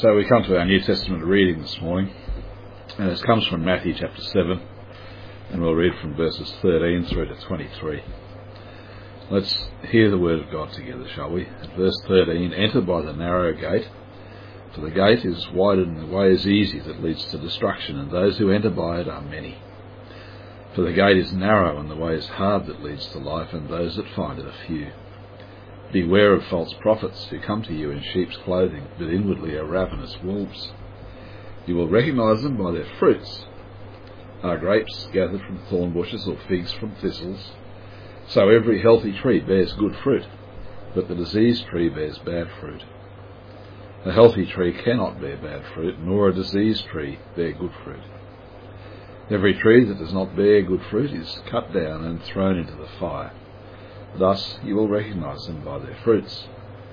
So we come to our New Testament reading this morning, and it comes from Matthew chapter 7, and we'll read from verses 13 through to 23. Let's hear the word of God together, shall we? At verse 13, enter by the narrow gate, for the gate is wide and the way is easy that leads to destruction, and those who enter by it are many. For the gate is narrow and the way is hard that leads to life, and those that find it are few. Beware of false prophets who come to you in sheep's clothing, but inwardly are ravenous wolves. You will recognize them by their fruits. Are grapes gathered from thorn bushes or figs from thistles? So every healthy tree bears good fruit, but the diseased tree bears bad fruit. A healthy tree cannot bear bad fruit, nor a diseased tree bear good fruit. Every tree that does not bear good fruit is cut down and thrown into the fire. Thus you will recognize them by their fruits.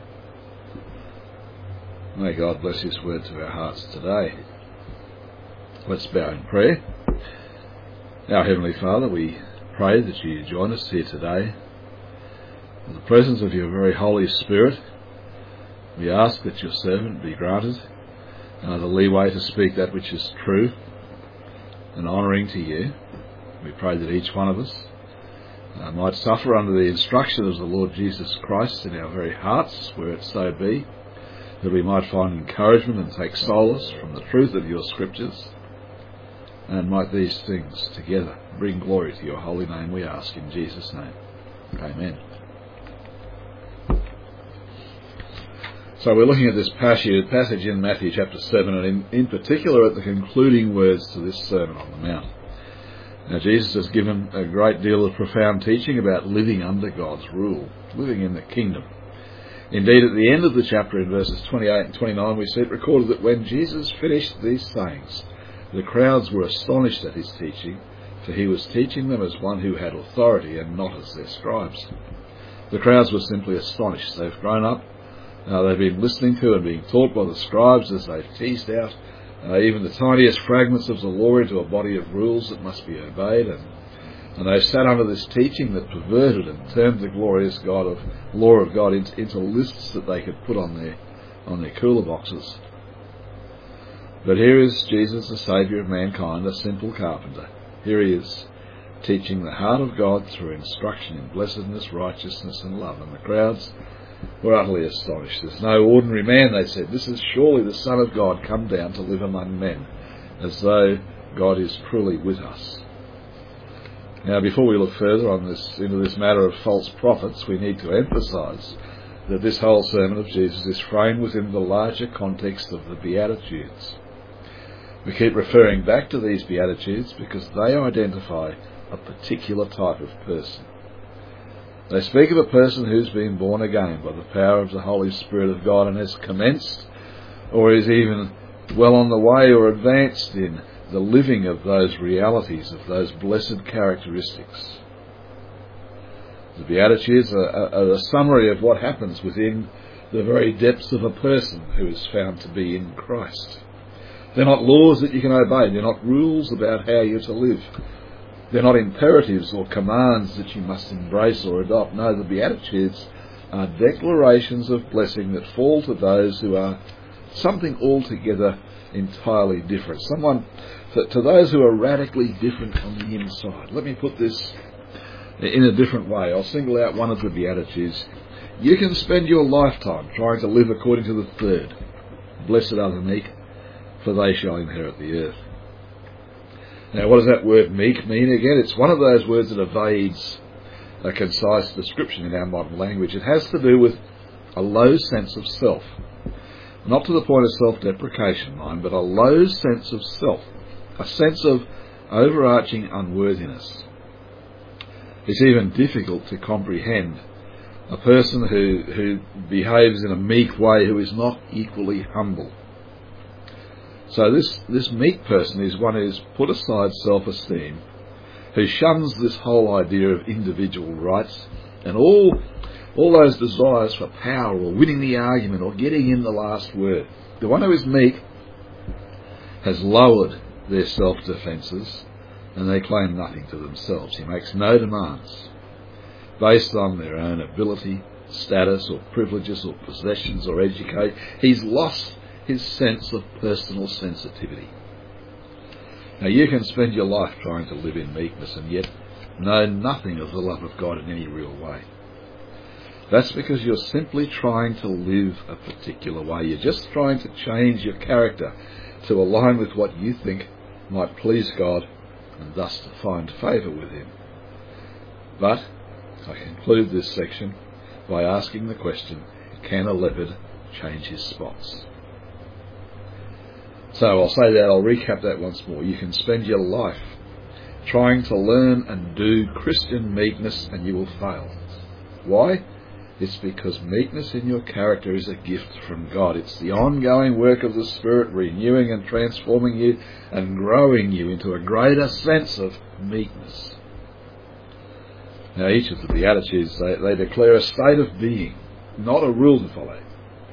May God bless His word to our hearts today. Let's bow in prayer. Our Heavenly Father, we pray that you join us here today. In the presence of your very Holy Spirit, we ask that your servant be granted the leeway to speak that which is true and honouring to you. We pray that each one of us might suffer under the instruction of the Lord Jesus Christ in our very hearts, where it so be, that we might find encouragement and take solace from the truth of your Scriptures, and might these things together bring glory to your holy name, we ask in Jesus' name. Amen. So we're looking at this passage in Matthew chapter 7, and in particular at the concluding words to this Sermon on the Mount. Now, Jesus has given a great deal of profound teaching about living under God's rule, living in the kingdom. Indeed, at the end of the chapter, in verses 28 and 29, we see it recorded that when Jesus finished these sayings, the crowds were astonished at his teaching, for he was teaching them as one who had authority and not as their scribes. The crowds were simply astonished. They've grown up, they've been listening to and being taught by the scribes as they've teased out even the tiniest fragments of the law into a body of rules that must be obeyed, and they've sat under this teaching that perverted and turned the glorious law of God into lists that they could put on their cooler boxes. But here is Jesus, the Saviour of mankind, a simple carpenter. Here he is, teaching the heart of God through instruction in blessedness, righteousness and love. And the crowds were utterly astonished. There's no ordinary man, they said. This is surely the Son of God come down to live among men, as though God is truly with us. Now, before we look further into this matter of false prophets, we need to emphasise that this whole sermon of Jesus is framed within the larger context of the Beatitudes. We keep referring back to these Beatitudes because they identify a particular type of person. They speak of a person who's been born again by the power of the Holy Spirit of God and has commenced, or is even well on the way or advanced in the living of those realities, of those blessed characteristics. The Beatitudes are a summary of what happens within the very depths of a person who is found to be in Christ. They're not laws that you can obey. They're not rules about how you're to live. They're not imperatives or commands that you must embrace or adopt. No, the Beatitudes are declarations of blessing that fall to those who are something altogether entirely different. To those who are radically different on the inside. Let me put this in a different way. I'll single out one of the Beatitudes. You can spend your lifetime trying to live according to the third. Blessed are the meek, for they shall inherit the earth. Now, what does that word meek mean again? It's one of those words that evades a concise description in our modern language. It has to do with a low sense of self. Not to the point of self-deprecation, mind, but a low sense of self. A sense of overarching unworthiness. It's even difficult to comprehend a person who behaves in a meek way who is not equally humble. So this meek person is one who's put aside self-esteem, who shuns this whole idea of individual rights and all those desires for power or winning the argument or getting in the last word. The one who is meek has lowered their self-defences and they claim nothing to themselves. He makes no demands based on their own ability, status or privileges or possessions or education. He's lost his sense of personal sensitivity. Now, you can spend your life trying to live in meekness and yet know nothing of the love of God in any real way. That's because you're simply trying to live a particular way. You're just trying to change your character to align with what you think might please God and thus to find favour with him. But I conclude this section by asking the question, can a leopard change his spots? So I'll say that, I'll recap that once more. You can spend your life trying to learn and do Christian meekness and you will fail. Why? It's because meekness in your character is a gift from God. It's the ongoing work of the Spirit renewing and transforming you and growing you into a greater sense of meekness. Now, each of the Beatitudes, they declare a state of being, not a rule to follow.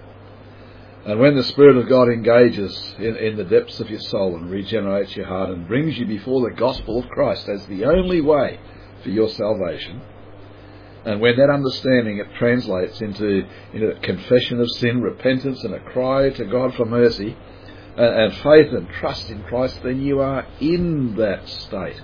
And when the Spirit of God engages in the depths of your soul and regenerates your heart and brings you before the gospel of Christ as the only way for your salvation, and when that understanding it translates into a confession of sin, repentance and a cry to God for mercy, and faith and trust in Christ, then you are in that state.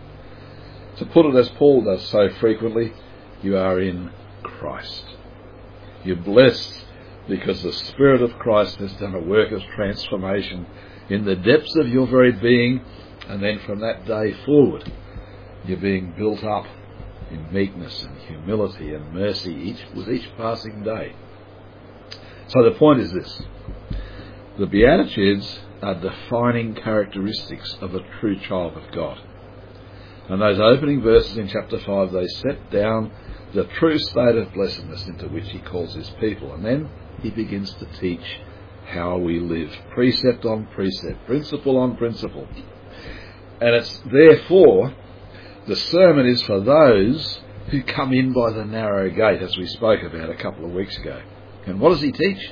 To put it as Paul does so frequently, you are in Christ. You're blessed because the Spirit of Christ has done a work of transformation in the depths of your very being, and then from that day forward, you're being built up in meekness and humility and mercy with each passing day. So the point is this: the Beatitudes are defining characteristics of a true child of God. And those opening verses in chapter 5, they set down the true state of blessedness into which he calls his people. And then he begins to teach how we live, precept on precept, principle on principle. And it's therefore, the sermon is for those who come in by the narrow gate, as we spoke about a couple of weeks ago. And what does he teach?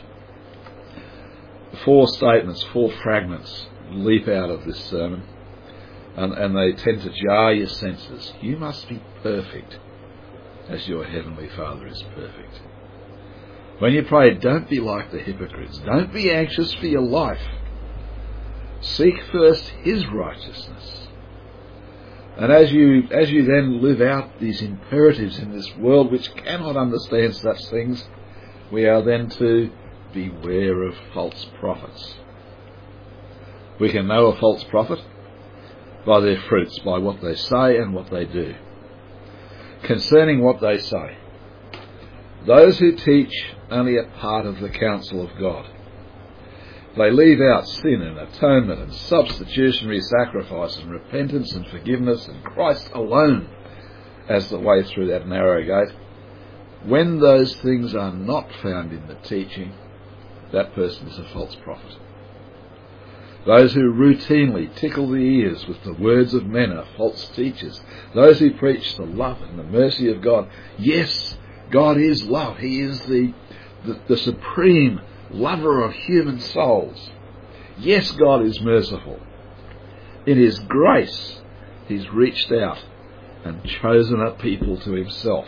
4 statements, 4 fragments leap out of this sermon, and they tend to jar your senses. You must be perfect as your heavenly Father is perfect. When you pray, don't be like the hypocrites. Don't be anxious for your life. Seek first his righteousness. And as you then live out these imperatives in this world which cannot understand such things, we are then to beware of false prophets. We can know a false prophet by their fruits, by what they say and what they do. Concerning what they say, those who teach only a part of the counsel of God. They leave out sin and atonement and substitutionary sacrifice and repentance and forgiveness and Christ alone as the way through that narrow gate. When those things are not found in the teaching, that person is a false prophet. Those who routinely tickle the ears with the words of men are false teachers. Those who preach the love and the mercy of God. Yes, God is love. He is the supreme lover of human souls. Yes, God is merciful. In his grace, he's reached out and chosen a people to himself.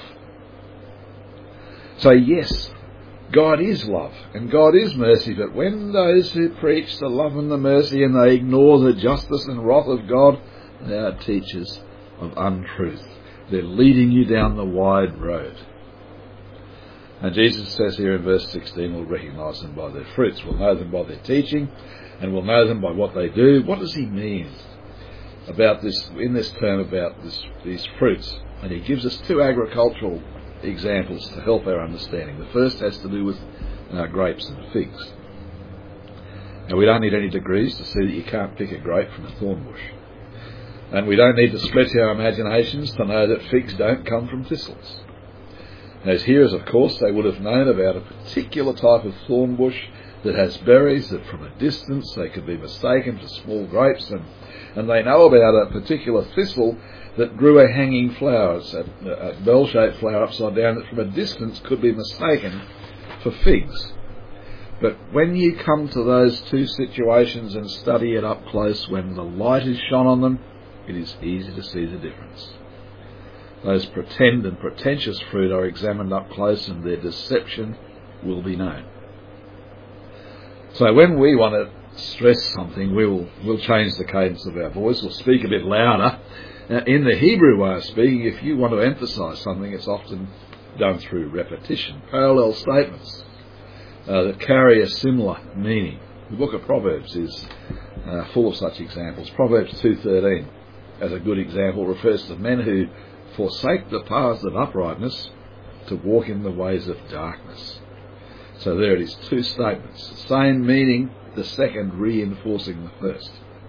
So yes, God is love and God is mercy, but when those who preach the love and the mercy and they ignore the justice and wrath of God, they are teachers of untruth. They're leading you down the wide road. And Jesus says here in verse 16, we'll recognise them by their fruits. We'll know them by their teaching and we'll know them by what they do. What does he mean about this, in this term, about these fruits? And he gives us 2 agricultural examples to help our understanding. The first has to do with grapes and figs. Now, we don't need any degrees to see that you can't pick a grape from a thorn bush. And we don't need to stretch our imaginations to know that figs don't come from thistles. As hearers, of course, they would have known about a particular type of thorn bush that has berries that from a distance they could be mistaken for small grapes, and they know about a particular thistle that grew a hanging flower, a bell-shaped flower upside down, that from a distance could be mistaken for figs. But when you come to those 2 situations and study it up close, when the light is shone on them, it is easy to see the difference. Those pretend and pretentious fruit are examined up close and their deception will be known. So when we want to stress something, we'll change the cadence of our voice, we'll speak a bit louder. In the Hebrew way of speaking, if you want to emphasise something, it's often done through repetition, parallel statements that carry a similar meaning. The book of Proverbs is full of such examples. Proverbs 2:13, as a good example, refers to men who forsake the paths of uprightness to walk in the ways of darkness. So there it is, two statements, the same meaning, the second reinforcing the first.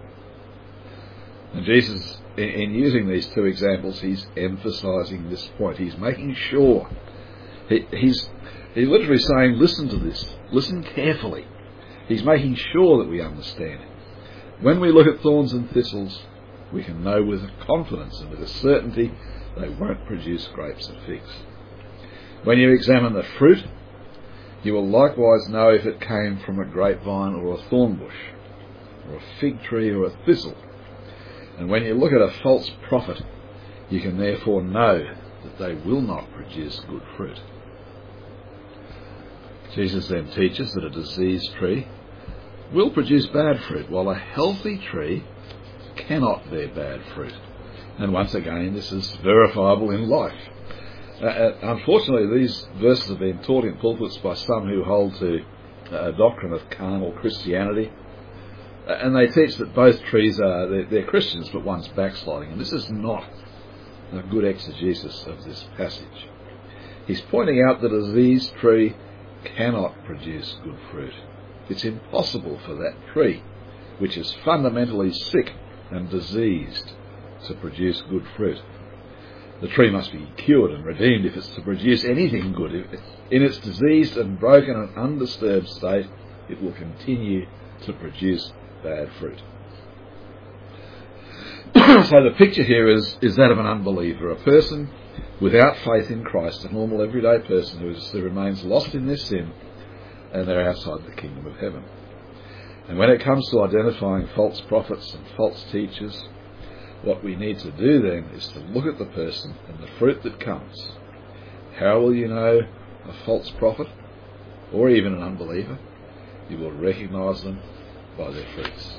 And Jesus, in using these two examples, he's emphasising this point. He's making sure. He's literally saying, listen to this. Listen carefully. He's making sure that we understand it. When we look at thorns and thistles, we can know with a confidence and with a certainty they won't produce grapes and figs. When you examine the fruit, you will likewise know if it came from a grapevine or a thorn bush, or a fig tree or a thistle. And when you look at a false prophet, you can therefore know that they will not produce good fruit. Jesus then teaches that a diseased tree will produce bad fruit, while a healthy tree cannot bear bad fruit. And once again, this is verifiable in life. Unfortunately, these verses have been taught in pulpits by some who hold to a doctrine of carnal Christianity. And they teach that both trees they're Christians, but one's backsliding. And this is not a good exegesis of this passage. He's pointing out that a diseased tree cannot produce good fruit. It's impossible for that tree, which is fundamentally sick and diseased, to produce good fruit. The tree must be cured and redeemed if it's to produce anything good. In its diseased and broken and undisturbed state, it will continue to produce bad fruit. So the picture here is that of an unbeliever, a person without faith in Christ, a normal everyday person who remains lost in their sin, and they're outside the kingdom of heaven. And when it comes to identifying false prophets and false teachers, what we need to do then is to look at the person and the fruit that comes. How will you know a false prophet or even an unbeliever? You will recognise them by their fruits.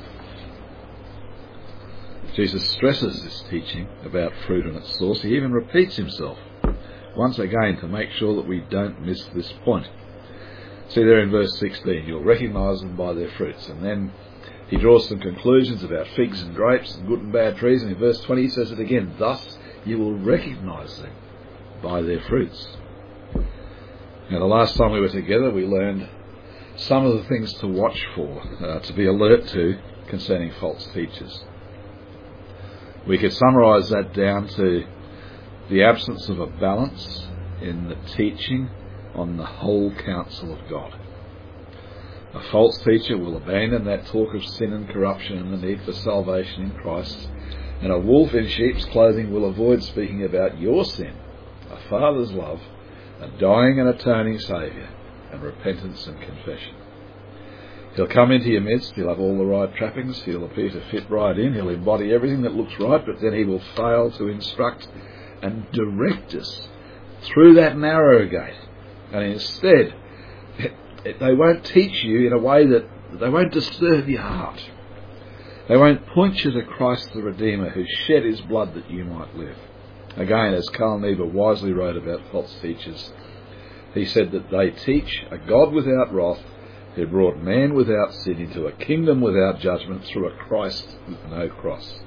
Jesus stresses this teaching about fruit and its source. He even repeats himself once again to make sure that we don't miss this point. See there in verse 16, you'll recognise them by their fruits. And then he draws some conclusions about figs and grapes and good and bad trees. And in verse 20 he says it again, thus you will recognise them by their fruits. Now the last time we were together we learned some of the things to watch for, to be alert to concerning false teachers. We could summarise that down to the absence of a balance in the teaching on the whole counsel of God. A false teacher will abandon that talk of sin and corruption and the need for salvation in Christ, and a wolf in sheep's clothing will avoid speaking about your sin, a father's love, a dying and atoning Saviour, and repentance and confession. He'll come into your midst, he'll have all the right trappings, he'll appear to fit right in, he'll embody everything that looks right, but then he will fail to instruct and direct us through that narrow gate. And instead, they won't teach you in a way that they won't disturb your heart. They won't point you to Christ the Redeemer who shed his blood that you might live. Again, as Carl Niebuhr wisely wrote about false teachers, he said that they teach a God without wrath who brought man without sin into a kingdom without judgment through a Christ with no cross.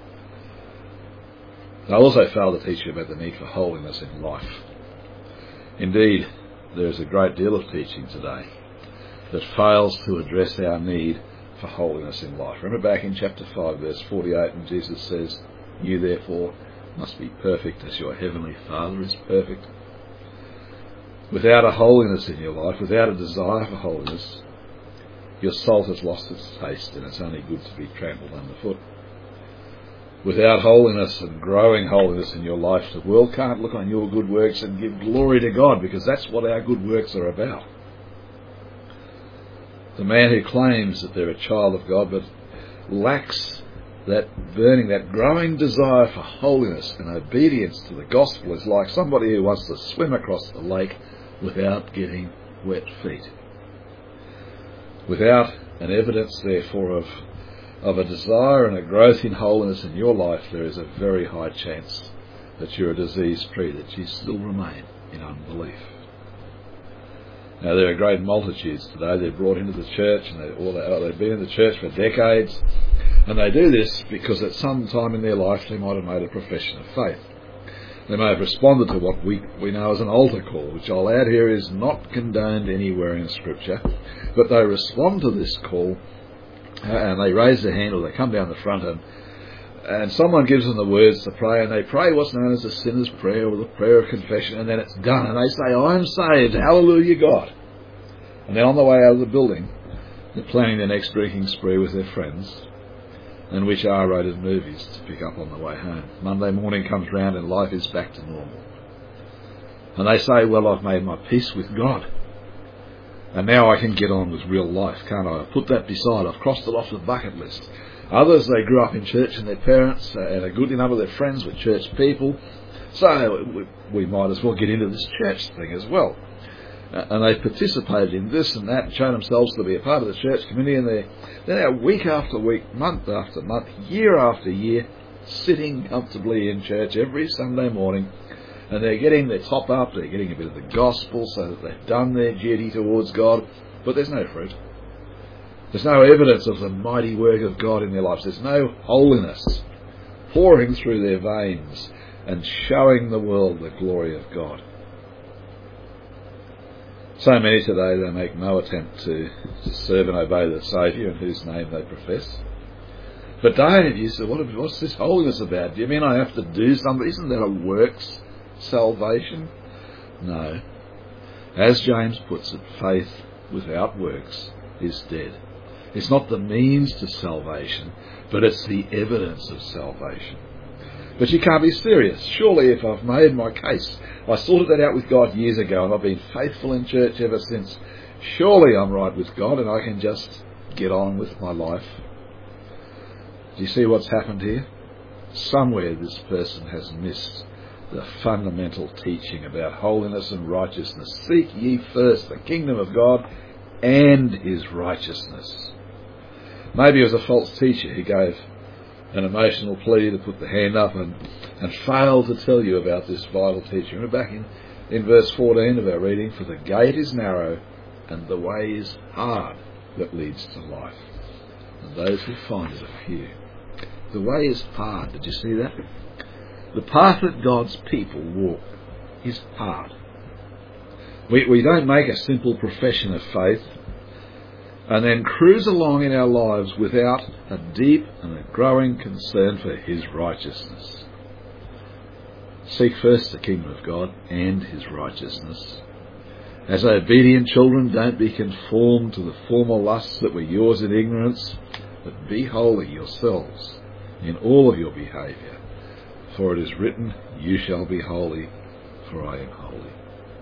They also fail to teach you about the need for holiness in life. Indeed, there is a great deal of teaching today that fails to address our need for holiness in life. Remember back in chapter 5 verse 48 when Jesus says, you therefore must be perfect as your heavenly Father is perfect. Without a holiness in your life, without a desire for holiness, your salt has lost its taste and it's only good to be trampled underfoot. Without holiness and growing holiness in your life, the world can't look on your good works and give glory to God, because that's what our good works are about. The man who claims that they're a child of God but lacks that burning, that growing desire for holiness and obedience to the gospel is like somebody who wants to swim across the lake without getting wet feet. Without an evidence, therefore, of a desire and a growth in holiness in your life, there is a very high chance that you're a diseased tree, that you still remain in unbelief. Now, there are great multitudes today. They're brought into the church, and they've been in the church for decades, and they do this because at some time in their life they might have made a profession of faith. They may have responded to what we know as an altar call, which I'll add here is not condoned anywhere in Scripture, but they respond to this call, and they raise their hand or they come down the front, and someone gives them the words to pray, and they pray what's known as the sinner's prayer or the prayer of confession, and then it's done, and they say, I'm saved, hallelujah God. And then on the way out of the building, they're planning their next drinking spree with their friends, and which R-rated movies to pick up on the way home. Monday morning comes round and life is back to normal. And they say, well, I've made my peace with God, and now I can get on with real life, can't I? I've put that beside, I've crossed it off the bucket list. Others, they grew up in church and their parents and a good enough of their friends were church people, so we might as well get into this church thing as well. And they've participated in this and that and shown themselves to be a part of the church community, and they're now week after week, month after month, year after year, sitting comfortably in church every Sunday morning, and they're getting their top up, they're getting a bit of the gospel so that they've done their duty towards God, but there's no fruit. There's no evidence of the mighty work of God in their lives. There's no holiness pouring through their veins and showing the world the glory of God. So many today, they make no attempt to serve and obey the Saviour in whose name they profess. But Dave, you say, what's this holiness about? Do you mean I have to do something? Isn't that a works salvation? No. As James puts it, faith without works is dead. It's not the means to salvation, but it's the evidence of salvation. But you can't be serious. Surely if I've made my case, I sorted that out with God years ago and I've been faithful in church ever since, surely I'm right with God and I can just get on with my life. Do you see what's happened here? Somewhere this person has missed the fundamental teaching about holiness and righteousness. Seek ye first the kingdom of God and his righteousness. Maybe it was a false teacher who gave an emotional plea to put the hand up and failed to tell you about this vital teaching. Remember back in verse 14 of our reading, for the gate is narrow and the way is hard that leads to life, and those who find it are few. The way is hard. Did you see that? The path that God's people walk is hard. We don't make a simple profession of faith and then cruise along in our lives without a deep and a growing concern for his righteousness. Seek first the kingdom of God and his righteousness. As obedient children, don't be conformed to the former lusts that were yours in ignorance, but be holy yourselves in all of your behaviour. For it is written, you shall be holy, for I am holy.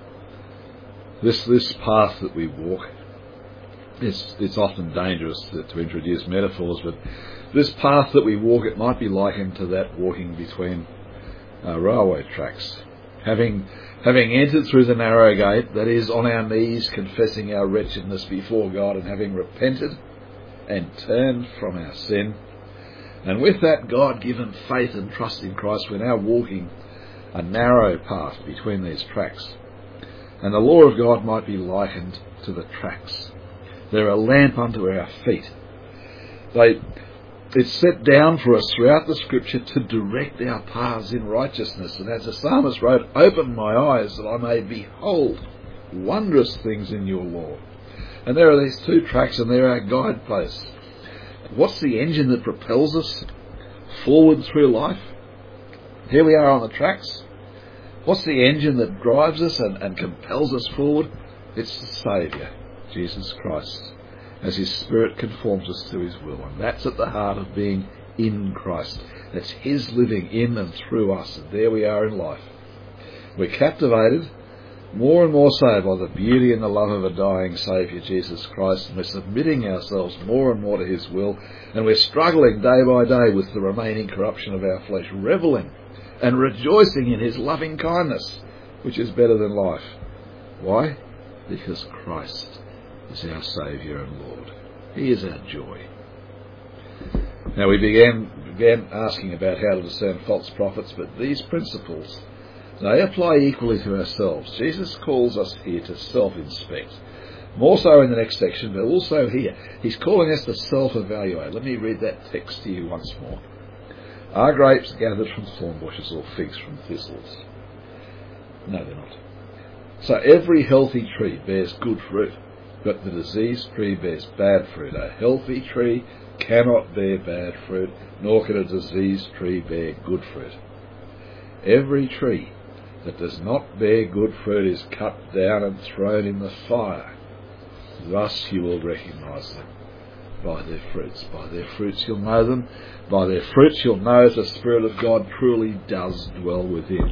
This path that we walk, it's often dangerous to introduce metaphors, but this path that we walk, it might be likened to that walking between railway tracks. Having entered through the narrow gate, that is, on our knees confessing our wretchedness before God and having repented and turned from our sin, and with that God-given faith and trust in Christ, we're now walking a narrow path between these tracks. And the law of God might be likened to the tracks. They're a lamp unto our feet. It's set down for us throughout the Scripture to direct our paths in righteousness. And as the psalmist wrote, open my eyes that I may behold wondrous things in your law. And there are these two tracks, and they're our guideposts. What's the engine that propels us forward through life? Here we are on the tracks. What's the engine that drives us and compels us forward? It's the Saviour, Jesus Christ, as his Spirit conforms us to his will. And that's at the heart of being in Christ. It's his living in and through us. And there we are in life. We're captivated more and more so by the beauty and the love of a dying Saviour, Jesus Christ, and we're submitting ourselves more and more to his will, and we're struggling day by day with the remaining corruption of our flesh, revelling and rejoicing in his loving kindness, which is better than life. Why? Because Christ is our Saviour and Lord. He is our joy. Now, we began asking about how to discern false prophets, but these principles, they apply equally to ourselves. Jesus calls us here to self-inspect. More so in the next section, but also here. He's calling us to self-evaluate. Let me read that text to you once more. Are grapes gathered from thorn bushes or figs from thistles? No, they're not. So every healthy tree bears good fruit, but the diseased tree bears bad fruit. A healthy tree cannot bear bad fruit, nor can a diseased tree bear good fruit. Every tree that does not bear good fruit is cut down and thrown in the fire. Thus you will recognise them by their fruits. By their fruits you'll know them. By their fruits you'll know if the Spirit of God truly does dwell within.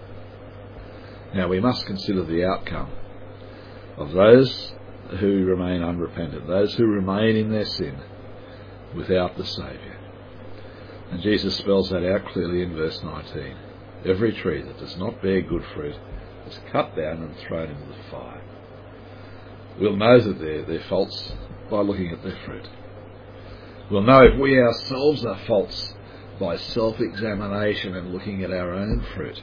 Now we must consider the outcome of those who remain unrepentant, those who remain in their sin without the Saviour. And Jesus spells that out clearly in verse 19. Every tree that does not bear good fruit is cut down and thrown into the fire. We'll know that they're false by looking at their fruit. We'll know if we ourselves are false by self-examination and looking at our own fruit.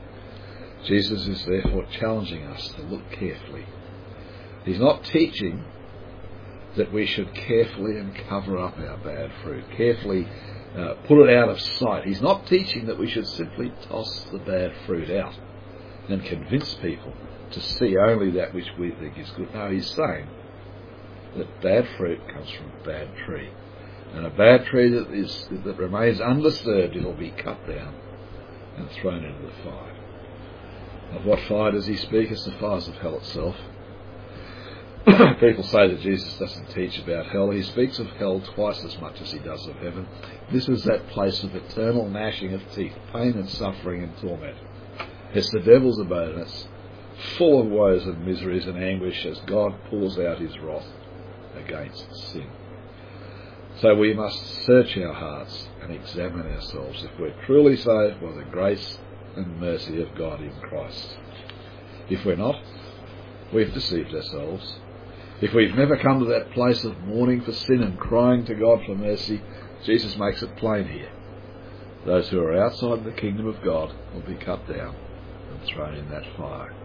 Jesus is therefore challenging us to look carefully. He's not teaching that we should carefully and cover up our bad fruit, carefully put it out of sight. He's not teaching that we should simply toss the bad fruit out and convince people to see only that which we think is good. No, he's saying that bad fruit comes from a bad tree. And a bad tree that remains undisturbed, it'll be cut down and thrown into the fire. Of what fire does he speak? It's the fires of hell itself. People say that Jesus doesn't teach about hell. He speaks of hell twice as much as he does of heaven. This is that place of eternal gnashing of teeth, pain and suffering and torment. It's the devil's abode, and it's full of woes and miseries and anguish as God pours out his wrath against sin. So we must search our hearts and examine ourselves if we're truly saved by the grace and mercy of God in Christ. If we're not, we've deceived ourselves. If we've never come to that place of mourning for sin and crying to God for mercy, Jesus makes it plain here. Those who are outside the kingdom of God will be cut down and thrown in that fire.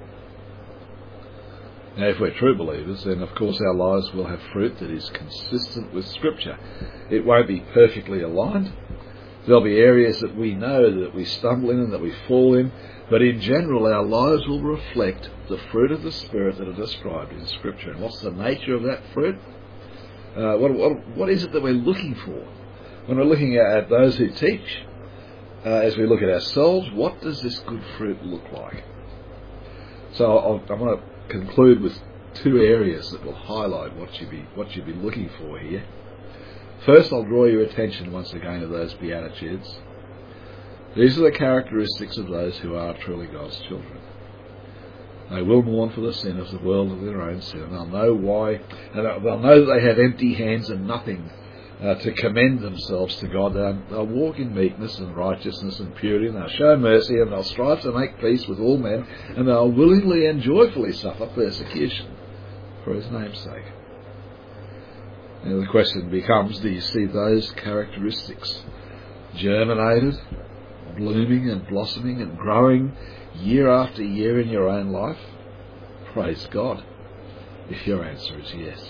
Now, if we're true believers, then of course our lives will have fruit that is consistent with Scripture. It won't be perfectly aligned. There'll be areas that we know that we stumble in and that we fall in, but in general our lives will reflect the fruit of the Spirit that are described in Scripture. And what's the nature of that fruit? What is it that we're looking for? When we're looking at those who teach, as we look at ourselves, what does this good fruit look like? So I want to conclude with two areas that will highlight what you'd be looking for here. First, I'll draw your attention once again to those Beatitudes. These are the characteristics of those who are truly God's children. They will mourn for the sin of the world of their own sin, and they'll know why, and they'll know that they have empty hands and nothing to commend themselves to God. They'll walk in meekness and righteousness and purity, and they'll show mercy, and they'll strive to make peace with all men, and they'll willingly and joyfully suffer persecution for his name's sake. Now the question becomes, do you see those characteristics germinated, blooming and blossoming and growing year after year in your own life? Praise God if your answer is yes.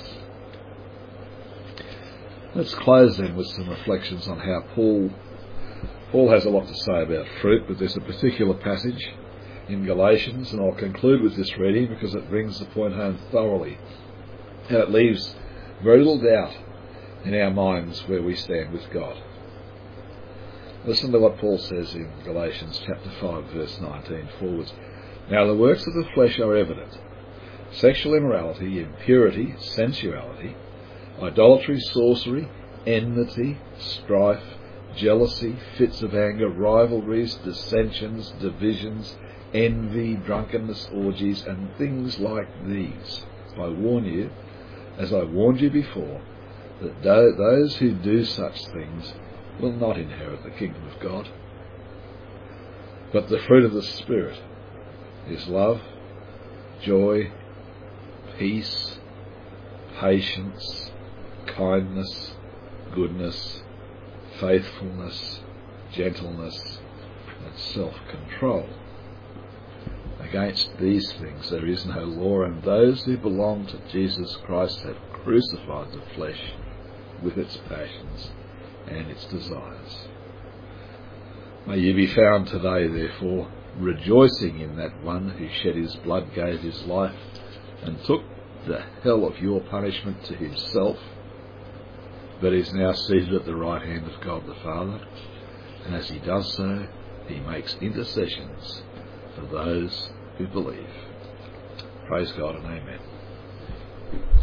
Let's close then with some reflections on how Paul has a lot to say about fruit, but there's a particular passage in Galatians, and I'll conclude with this reading because it brings the point home thoroughly, and it leaves very little doubt in our minds where we stand with God. Listen to what Paul says in Galatians chapter 5 verse 19 forwards. Now the works of the flesh are evident: sexual immorality, impurity, sensuality, idolatry, sorcery, enmity, strife, jealousy, fits of anger, rivalries, dissensions, divisions, envy, drunkenness, orgies, and things like these. I warn you, as I warned you before, that those who do such things will not inherit the kingdom of God. But the fruit of the Spirit is love, joy, peace, patience, kindness, goodness, faithfulness, gentleness, and self-control. Against these things there is no law, and those who belong to Jesus Christ have crucified the flesh with its passions and its desires. May you be found today, therefore, rejoicing in that one who shed his blood, gave his life, and took the hell of your punishment to himself, but is now seated at the right hand of God the Father, and as he does so, he makes intercessions for those who believe. Praise God and amen.